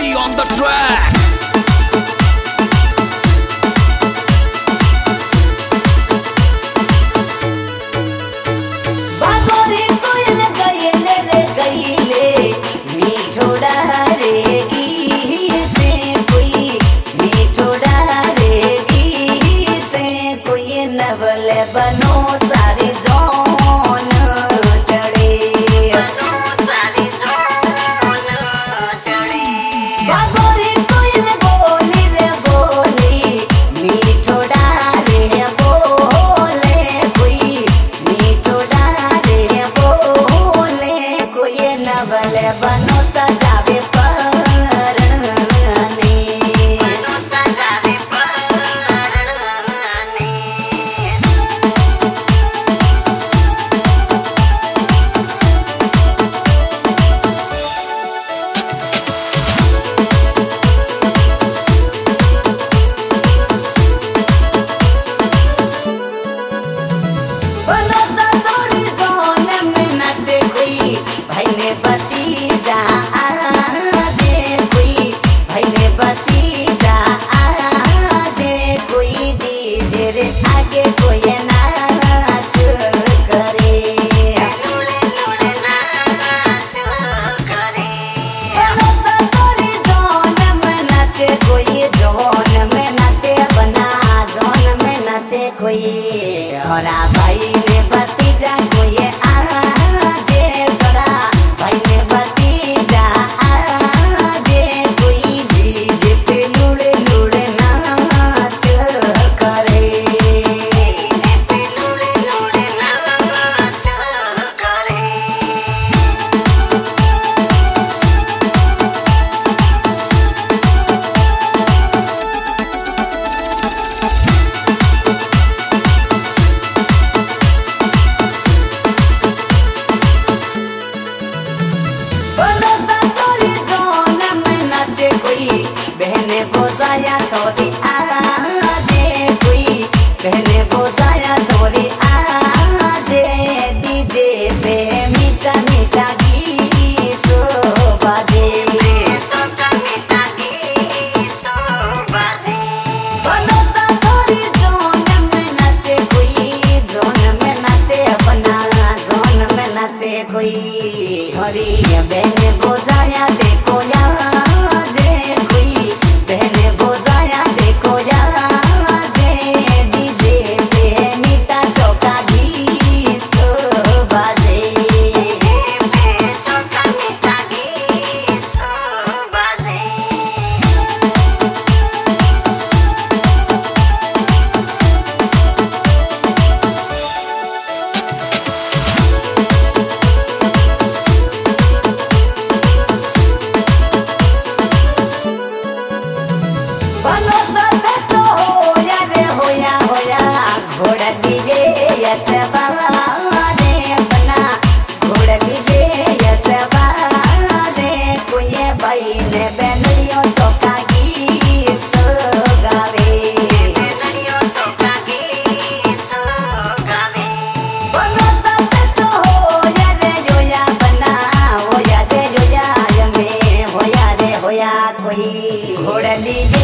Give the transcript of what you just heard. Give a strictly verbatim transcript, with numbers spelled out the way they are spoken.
G on the track. बनो सारी जौन चढ़े बागोरी कोयल बोली रे बोली मीठो डारे बोले कोई मीठो डारे बोले कोई नवल बनो सजावे भतीजा आजे कोई भैले भतीजा आजे कोई डीजे रे आगे कोई नाच करे सतोरी जोन में नाचे कोई जोन में नाचे बना जोन में नाचे कोई और भाई ने भतीजा कोई आजे करा भाई ने भतीजा आजे कोई डीजे पे लुड़े लुड़े नाच करे डीजे पे लुड़े लुड़े नाच करे बहने बोझाया थोड़ी आजे कोई बहने बोझाया थोड़ी आजे डीजे पे मीठा मीठा गीत बाजे मीठा गीत बाजे बनो थोड़ी जोन में नाचे कोई जोन में नाचे अपना जोन में नाचे कोई थोड़ी बहने बोझाया देखो यार बहने बोझाया देखो याजे डीजे पे मीठा चौका गीत बाजे पे चौका मीठा गीत बाजे बनो सते तो होया रे होया होया घोड़ा लीजे ऐसे बाला रे बना घोड़ा लीजे ऐसे बाला रे कोई भाई ने बेनलियों चौका गीत गावे बेनलियों चौका गीत गावे बनो सते तो होया रे होया बना होया रे होया यमे होया रे होया कोई घोड़ा लीजे